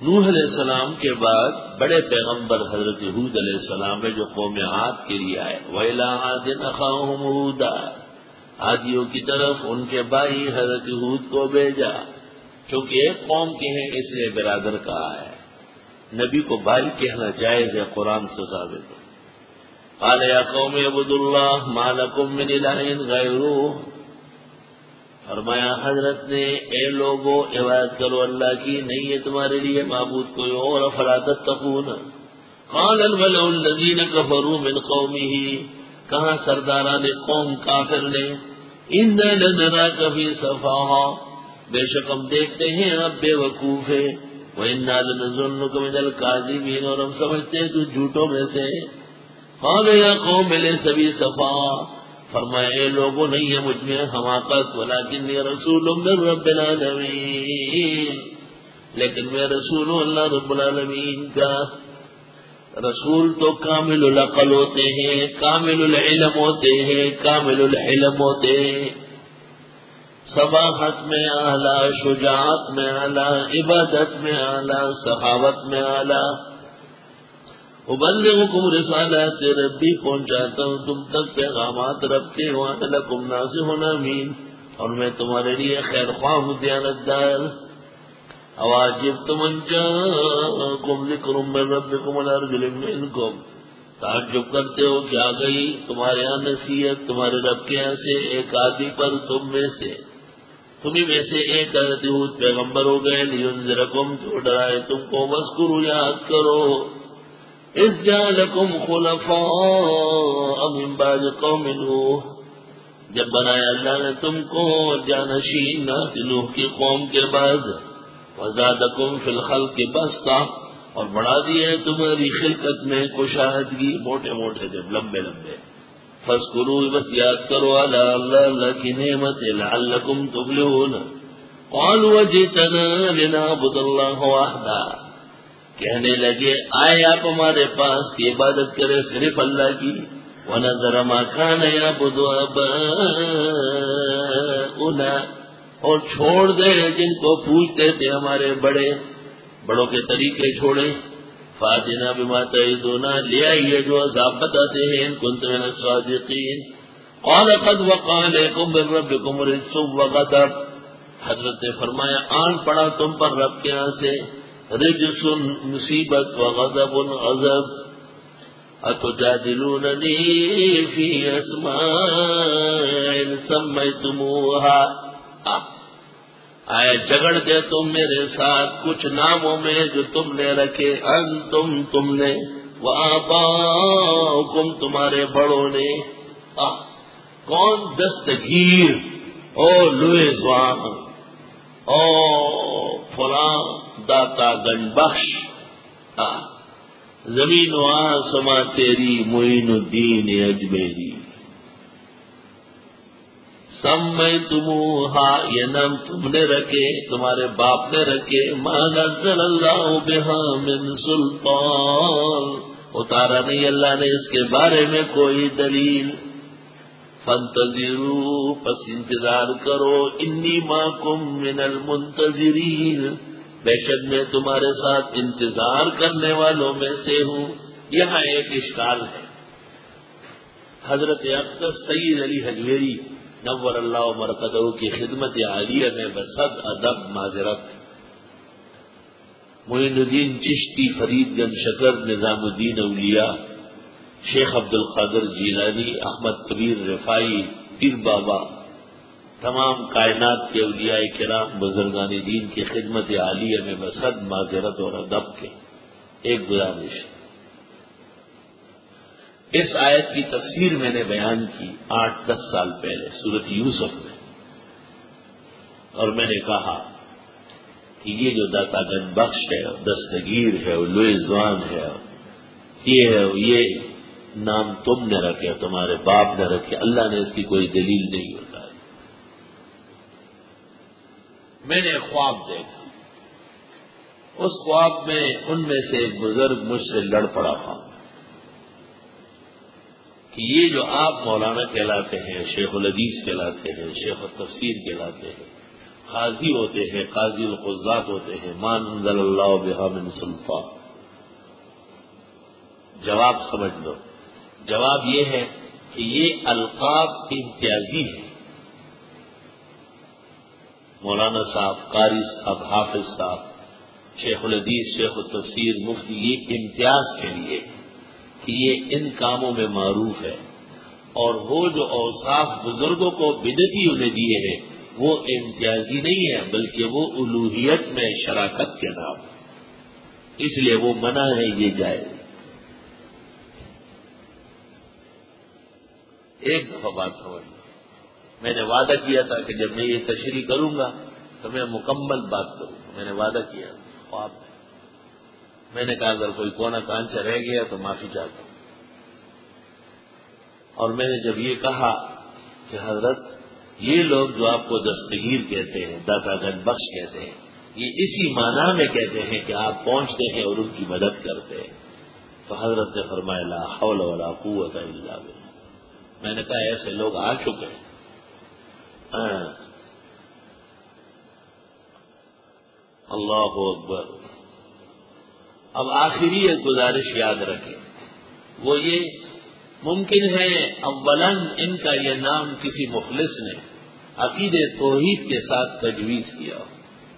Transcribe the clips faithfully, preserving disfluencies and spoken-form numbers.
نوح علیہ السلام کے بعد بڑے پیغمبر حضرت ہود علیہ السلام ہے جو قوم عاد کے لیے آئے. وَإِلَىٰ عَادٍ أَخَاهُمْ هُودًا، عادیوں کی طرف ان کے بھائی حضرت ہود کو بھیجا. چونکہ ایک قوم کے ہیں اس لیے برادر کہا ہے. نبی کو بھائی کہنا جائز ہے، قرآن سے ثابت ہے. قال یا قوم اعبدوا اللہ ما لکم من الہ غیرہ، فرمایا حضرت نے اے لوگوں عبادت کرو اللہ کی، نہیں ہے تمہارے لیے معبود کوئی اور. فلا تتقون. قال الملأ الذین کفروا من قومہ، کہاں سرداران قوم کافر نے، انا لنراک فی سفاہا، بے شک ہم دیکھتے ہیں آپ بے وقوف ہے. وَإِنَّا لَنَظُنُّكَ مِنَ الْكَاذِبِينَ، اور ہم سمجھتے ہیں تو جھوٹوں میں سے. قال یا قوم ليس بي صفاء، فرمایا اے لوگوں نہیں ہے مجھ میں حماقت، ولكنني رسول من رب العالمین، لیکن میں رسول ہوں اللہ رب العالمین کا. رسول تو کامل العقل ہوتے ہیں، کامل العلم ہوتے ہیں، کامل الحلم ہوتے ہیں، صباحت میں اعلیٰ، شجاعت میں اعلیٰ، عبادت میں اعلیٰ، سخاوت میں اعلیٰ. ابلغکم رسالات ربی، پہنچاتا ہوں تم تک پیغامات رب کے. وانا لکم ناصح امین، اور میں تمہارے لیے خیر خواہ ہوں، دیانتدار. اواجبتم ان جاءکم ذکر من ربکم علی رجل منکم، تعجب کرتے ہو کہ آ گئی تمہارے یہاں نصیحت تمہارے رب کے یہاں سے ایک آدمی پر، تم میں سے تمہیں میں سے ایک حضرت ہود پیغمبر ہو گئے. لینذرکم، جو ڈرائے تم کو. واذکروا، یاد کرو. اذ جعلکم خلفاء من بعد قوم نوح، جب بنایا اللہ نے تم کو جانشین نوح کی قوم کے بعد. وزادکم فی الخلق بسطہ، اور بڑھا دیا ہے تمہاری خلقت میں کشادگی، موٹے موٹے جب لمبے لمبے. فاذکروا، بس یاد کرو، اللہ اللہ اللہ کی نعمت لعلکم تفلحون. قالوا وجئتنا لنعبد اللہ وحدہ، کہنے لگے آئے آپ ہمارے پاس کہ عبادت کرے صرف اللہ کی. ونذر ما كان يعبد آباؤنا، اور چھوڑ دے جن کو پوچھتے تھے ہمارے بڑے، بڑوں کے طریقے چھوڑے. فاتنا بما تعدنا، لے آئیے جو عذاب بتاتے ہیں، ان کنتم من الصادقین. قال قد وقع علیکم من ربکم رجس وغضب، حضرت نے فرمایا آن پڑا تم پر رب کے یہاں سے رجس مصیبت، وغضب غضب. اتجادلوننی فی اسماء سمیتموها، آیا جگڑ دے تم میرے ساتھ کچھ ناموں میں جو تم نے رکھے، انتم تم نے، وآباؤکم تمہارے بڑوں نے. کون؟ دستگیر او لوئے زوان او فلاں داتا گن بخش. زمین و آسماں تیری معین الدین اجمیری. سمیتموہا، یہ نام تم نے رکھے، تمہارے باپ نے رکھے. ما نزل اللہ بہا من سلطان، اتارا نہیں اللہ نے اس کے بارے میں کوئی دلیل. فانتظروا، پس انتظار کرو. انی معکم من المنتظرین، بے شک میں تمہارے ساتھ انتظار کرنے والوں میں سے ہوں. یہاں ایک اشکال ہے. حضرت اقدس سید علی حجویری نور اللہ مرقدہ کی خدمت عالیہ میں بصد ادب معذرت. معین الدین چشتی، فرید گنج شکر، نظام الدین اولیاء، شیخ عبد القادر جیلانی، احمد کبیر رفائی، پیر بابا، تمام کائنات کے اولیاء کرام بزرگان دین کی خدمت عالیہ میں بصد معذرت اور ادب کے ایک گزارش. اس آیت کی تفسیر میں نے بیان کی آٹھ دس سال پہلے سورۃ یوسف میں، اور میں نے کہا کہ یہ جو داتا گن بخش ہے، دستگیر ہے، لوئے زوان ہے، یہ ہے یہ نام تم نے رکھے، تمہارے باپ نے رکھے، اللہ نے اس کی کوئی دلیل نہیں بتائی. میں نے خواب دیکھا، اس خواب میں ان میں سے ایک بزرگ مجھ سے لڑ پڑا تھا کہ یہ جو آپ مولانا کہلاتے ہیں، شیخ الحدیث کہلاتے ہیں، شیخ التفسیر کہلاتے ہیں، قاضی ہوتے ہیں، قاضی القضات ہوتے ہیں، ما انزل اللہ بہا من سلطان. جواب سمجھ لو، جواب یہ ہے کہ یہ القاب امتیازی ہے. مولانا صاحب، قاری صاحب، حافظ صاحب، شیخ الحدیث، شیخ التفسیر، مفتی، یہ امتیاز کے لیے کہ یہ ان کاموں میں معروف ہے. اور وہ جو اوصاف بزرگوں کو بدعتی انہیں دیے ہیں وہ امتیازی نہیں ہے، بلکہ وہ الوہیت میں شراکت کے نام، اس لیے وہ منع ہے، یہ جائز. ایک دفعہ بات سمجھ، میں نے وعدہ کیا تھا کہ جب میں یہ تشریح کروں گا تو میں مکمل بات کروں گا. میں نے وعدہ کیا خواب میں. میں نے کہا اگر کوئی کونا کانچا رہ گیا تو معافی چاہتا ہوں. اور میں نے جب یہ کہا کہ حضرت یہ لوگ جو آپ کو دستگیر کہتے ہیں، داتا گنج بخش کہتے ہیں، یہ اسی معنی میں کہتے ہیں کہ آپ پہنچتے ہیں اور ان کی مدد کرتے ہیں، تو حضرت نے فرمایا لا حول ولا قوت الا باللہ. میں نے کہا ایسے لوگ آ چکے ہیں. ہاں. اللہ اکبر. اب آخری ایک گزارش یاد رکھیں، وہ یہ ممکن ہے اولاً ان کا یہ نام کسی مخلص نے عقید توحید کے ساتھ تجویز کیا ہو.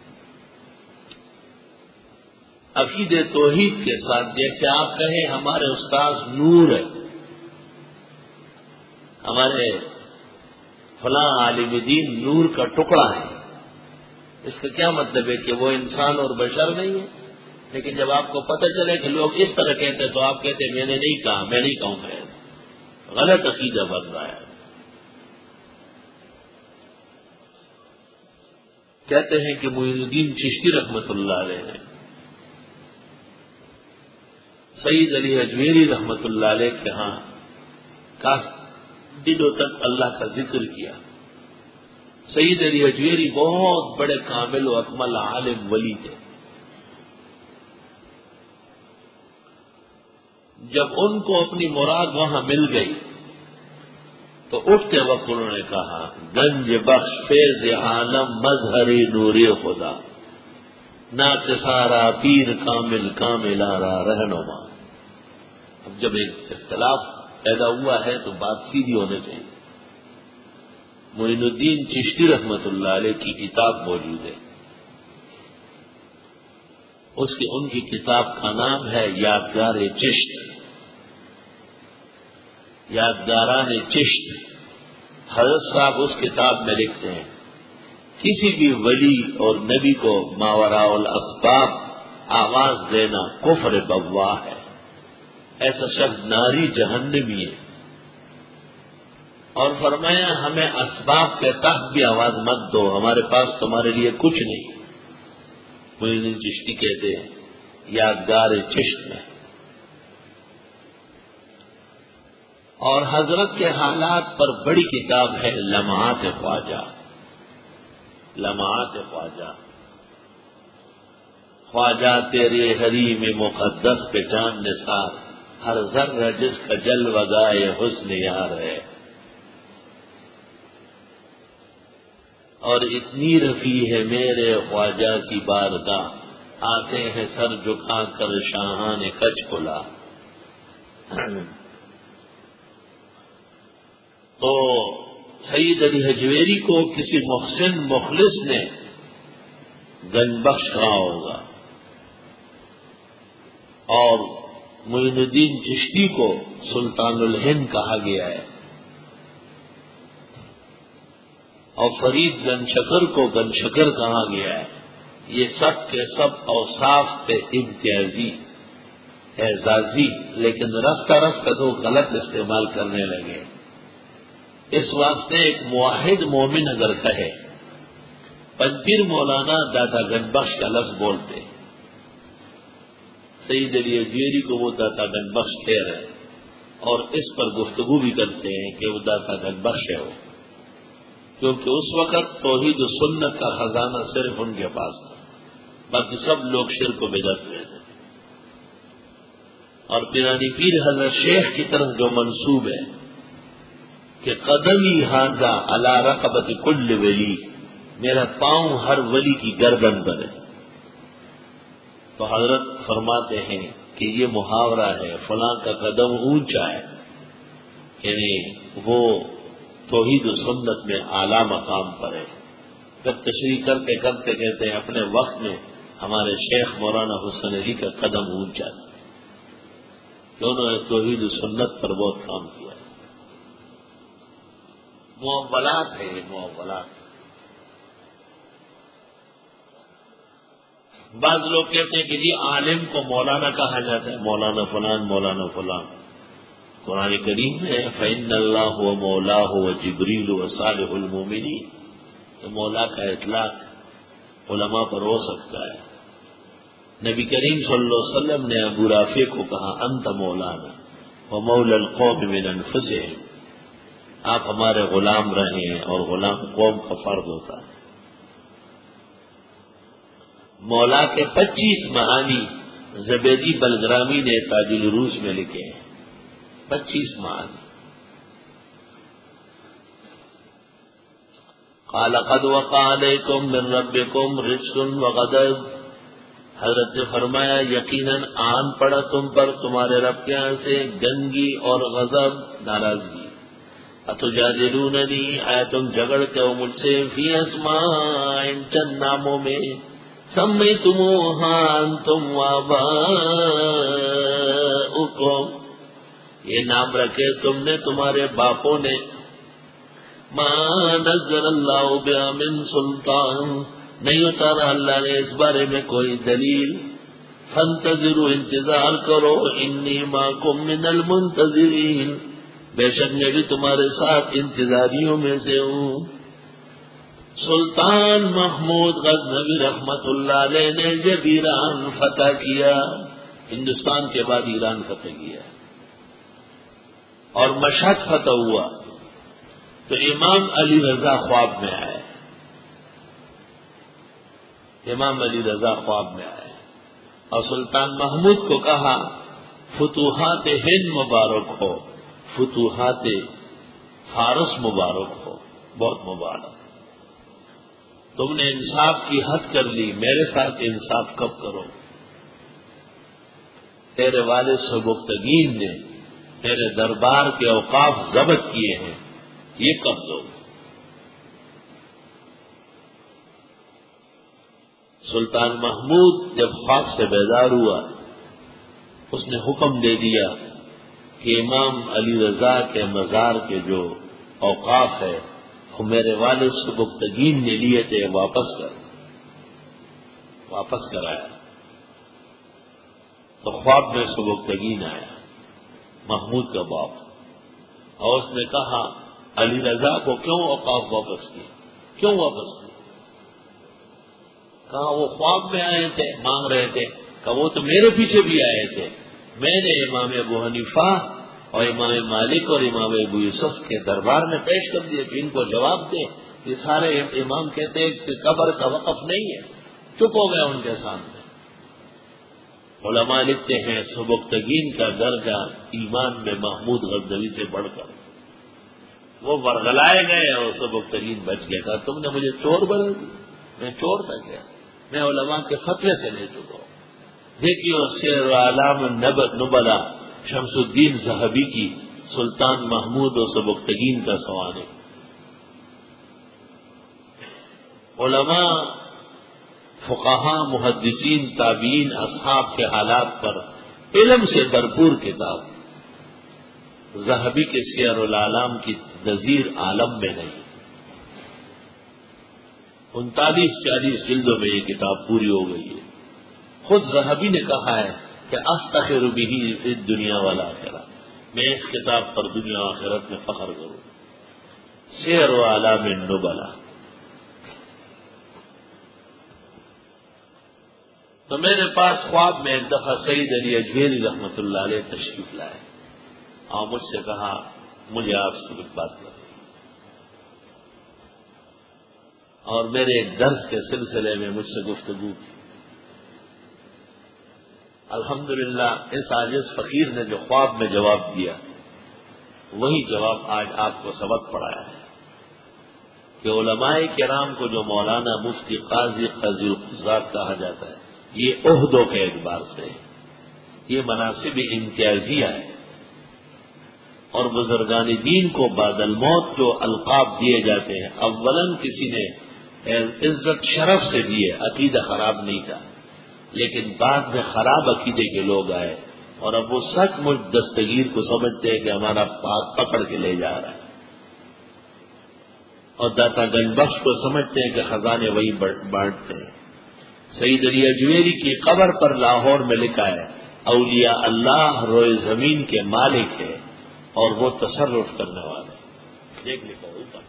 عقید توحید کے ساتھ، جیسے آپ کہیں ہمارے استاذ نور ہے، ہمارے فلاں عالم دین نور کا ٹکڑا ہے. اس کا کیا مطلب ہے کہ وہ انسان اور بشر نہیں ہے؟ لیکن جب آپ کو پتہ چلے کہ لوگ اس طرح کہتے ہیں تو آپ کہتے ہیں میں نے نہیں کہا، میں نہیں کہوں گا. غلط عقیدہ بن رہا ہے. کہتے ہیں کہ معین الدین چشتی رحمت اللہ علیہ نے سید علی اجمیری رحمت اللہ علیہ کے ہاں کافی دنوں تک اللہ کا ذکر کیا. سید علی اجمیری بہت بڑے کامل و اکمل عالم ولی تھے. جب ان کو اپنی مراد وہاں مل گئی تو اٹھتے وقت انہوں نے کہا گنج بخش فیض عالم مظہری نوری خدا ناقصارا پیر کامل کاملارا رہنما. اب جب ایک اختلاف پیدا ہوا ہے تو بات سیدھی ہونے چاہیے. معین الدین چشتی رحمت اللہ علیہ کی کتاب موجود ہے. اس کی ان کی کتاب کا نام ہے یادگار چشت، یادگاران چشت. حضرت صاحب اس کتاب میں لکھتے ہیں کسی بھی ولی اور نبی کو ماوراء الاسباب آواز دینا کفر بواہ ہے. ایسا شخص ناری جہنمی ہے. اور فرمایا ہمیں اسباب کے تحت بھی آواز مت دو، ہمارے پاس تمہارے لیے کچھ نہیں. معین چشتی کہتے ہیں یادگار چشت میں. اور حضرت کے حالات پر بڑی کتاب ہے لمحات خواجہ. لمحات خواجہ. خواجہ تیرے حریم مقدس پہ جان نثار، ہر ذرہ جس کا جلوہ گائے حسن یار ہے. اور اتنی رفیع ہے میرے خواجہ کی بارگاہ، آتے ہیں سر جھکا کر شاہان کچھ کلا. تو سید علی حجویری کو کسی محسن مخلص نے گنج بخش کہا ہوگا، اور معین الدین چشتی کو سلطان الہند کہا گیا ہے، اور فرید گن شکر کو گن شکر کہا گیا ہے. یہ سب کے سب اوصاف پہ امتیازی اعزازی، لیکن رفتہ رفتہ تو غلط استعمال کرنے لگے. اس واسطے ایک موحد مومن اگر کہے پنپیر مولانا داتا گنج بخش کا لفظ بولتے، سید علی اجمیری کو وہ داتا گنج بخش کہہ رہے ہیں اور اس پر گفتگو بھی کرتے ہیں کہ وہ داتا گنج بخش ہے وہ، کیونکہ اس وقت توحید و سنت کا خزانہ صرف ان کے پاس تھا، باقی سب لوگ شرک و بدعت میں تھے. اور پیرانی پیر حضرت شیخ کی طرف جو منسوب ہے کہ قدمی ہاذا علی رقبت کل ولی، میرا پاؤں ہر ولی کی گردن پر ہے. تو حضرت فرماتے ہیں کہ یہ محاورہ ہے فلاں کا قدم اونچا ہے، یعنی وہ توحید و سنت میں اعلیٰ مقام پر ہے. جب تشریح کرتے کرتے کہتے ہیں اپنے وقت میں ہمارے شیخ مولانا حسین علی کا قدم اونچا تھا کہ انہوں نے توحید و سنت پر بہت کام کیا. معاملات ہے یہ معاملات. بعض لوگ کہتے ہیں کہ جی عالم کو مولانا کہا جاتا ہے، مولانا فلان مولانا فلان. قرآن کریم میں فإن اللہ و مولاہ و جبریل و صالح المومنین، تو مولا کا اطلاق علماء پر ہو سکتا ہے. نبی کریم صلی اللہ علیہ وسلم نے ابو رافع کو کہا انت مولانا و مولا القوم من انفسهم، آپ ہمارے غلام رہے ہیں اور غلام قوم کا فرد ہوتا ہے. مولا کے پچیس معانی زبیدی بلگرامی نے تاج العروج میں لکھے ہیں. پچیس معانی. قال قد وقع علیکم من ربکم رجس وغضب، حضرت نے فرمایا یقیناً آن پڑا تم پر تمہارے رب کے یہاں سے گنگی اور غضب، ناراضگی. اتجادلوننی، آیا تم جھگڑتے ہو مجھ سے، فی اسماء، چند ناموں میں، سمیتموها انتم وآباؤکم، یہ نام رکھے تم نے تمہارے باپوں نے. ما نزل اللہ بها من سلطان، نہیں اتارا اللہ نے اس بارے میں کوئی دلیل. فانتظروا، انتظار کرو، انی معکم من المنتظرین، بے شک میں بھی تمہارے ساتھ انتظاریوں میں سے ہوں. سلطان محمود غزنوی رحمت اللہ علیہ نے جب ایران فتح کیا، ہندوستان کے بعد ایران فتح کیا اور مشہد فتح ہوا، تو امام علی رضا خواب میں آئے. امام علی رضا خواب میں آئے اور سلطان محمود کو کہا فتوحات ہند مبارک ہو، فتوحات فارس مبارک ہو، بہت مبارک. تم نے انصاف کی حد کر لی، میرے ساتھ انصاف کب کرو؟ تیرے والد سبکتگین نے تیرے دربار کے اوقاف ضبط کیے ہیں، یہ کب دو؟ سلطان محمود جب خواب سے بیدار ہوا، اس نے حکم دے دیا کہ امام علی رضا کے مزار کے جو اوقاف ہے وہ میرے والد سبکتگین نے لیے تھے، واپس کر واپس کرایا. تو خواب میں سبکتگین آیا، محمود کا باپ، اور اس نے کہا علی رضا کو کیوں اوقاف واپس کیے، کیوں واپس کیے؟ کہا وہ خواب میں آئے تھے، مانگ رہے تھے. کہا وہ تو میرے پیچھے بھی آئے تھے، میں نے امام ابو حنیفہ اور امام مالک اور امام ابو یوسف کے دربار میں پیش کر دیے کہ ان کو جواب دیں. یہ سارے امام کہتے ہیں کہ قبر کا وقف نہیں ہے، چپ ہو گیا ان کے سامنے. علماء لکھتے ہیں سبکتگین کا درجہ ایمان میں محمود غزنوی سے بڑھ کر، وہ ورغلائے گئے اور سبکتگین بچ گیا. کہا تم نے مجھے چور بنا دی، میں چور تھا کیا؟ میں علماء کے فتوے سے لے چکا ہوں. دیکھیے سیر اعلام نبلا شمس الدین ذہبی کی سلطان محمود و سبکتگین کا سوانح. علماء، فقہاء، محدثین، تابعین، اصحاب کے حالات پر علم سے بھرپور کتاب. ذہبی کے سیر الاعلام کی نظیر عالم میں نہیں. انتالیس چالیس جلدوں میں یہ کتاب پوری ہو گئی ہے. خود ذہبی نے کہا ہے کہ افتخر به فی الدنیا والآخرہ، میں اس کتاب پر دنیا و آخرت میں فخر کروں. سیر و اعلام النبلا. تو میرے پاس خواب میں ایک دفعہ سید علی اجمیری رحمت اللہ علیہ تشریف لائے اور مجھ سے کہا مجھے آپ سے کچھ بات کرنی، اور میرے ایک درس کے سلسلے میں مجھ سے گفتگو کی. الحمدللہ اس عاجز فقیر نے جو خواب میں جواب دیا وہی جواب آج آپ کو سبق پڑھایا ہے. کہ علماء کرام کو جو مولانا مفتی قاضی قاضی القضات کہا جاتا ہے یہ عہدوں کے اعتبار سے یہ مناصب امتیازیہ ہے، اور بزرگان دین کو بعد الموت جو القاب دیے جاتے ہیں اولاً کسی نے عزت شرف سے دیے، عقیدہ خراب نہیں تھا، لیکن بعد میں خراب عقیدے کے لوگ آئے اور اب وہ سچ مچ دستگیر کو سمجھتے ہیں کہ ہمارا پاک پکڑ کے لے جا رہا ہے، اور داتا گنج بخش کو سمجھتے ہیں کہ خزانے وہی بانٹتے ہیں۔ سید علی اجمیری کی قبر پر لاہور میں لکھا ہے اولیاء اللہ روئے زمین کے مالک ہے اور وہ تصرف کرنے والے، دیکھ لکھا ہوگا۔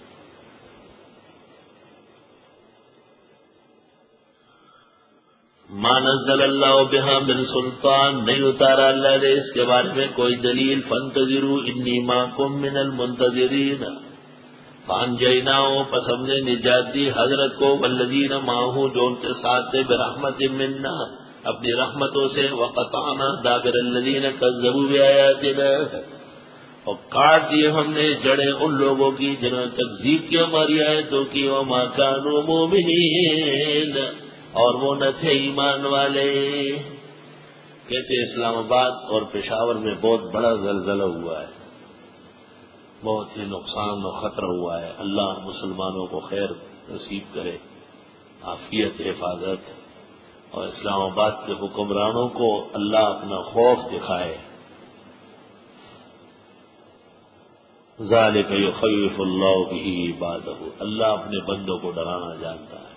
ما نزل اللہ بہا من سلطان، نہیں اتارا اللہ نے اس کے بارے میں کوئی دلیل، فانتظروا انی معکم من المنتظرین، فانجیناہ، پس ہم نے نجات دی حضرت کو، والذین معہ، جو ان کے ساتھ تھے، برحمت منا، اپنی رحمتوں سے، وقطعنا دابر الذین کذبوا بآیاتنا، اور کاٹ دیے ہم نے جڑیں ان لوگوں کی جنہوں نے تکذیب کی ہماری آیتوں کی، وما کانوا مؤمنین، اور وہ نہ تھے ایمان والے۔ کہتے اسلام آباد اور پشاور میں بہت بڑا زلزلہ ہوا ہے، بہت ہی نقصان و خطرہ ہوا ہے، اللہ مسلمانوں کو خیر نصیب کرے، عافیت، حفاظت، اور اسلام آباد کے حکمرانوں کو اللہ اپنا خوف دکھائے۔ ذالک یخوف اللہ بہ عبادہ، اللہ اپنے بندوں کو ڈرانا جانتا ہے۔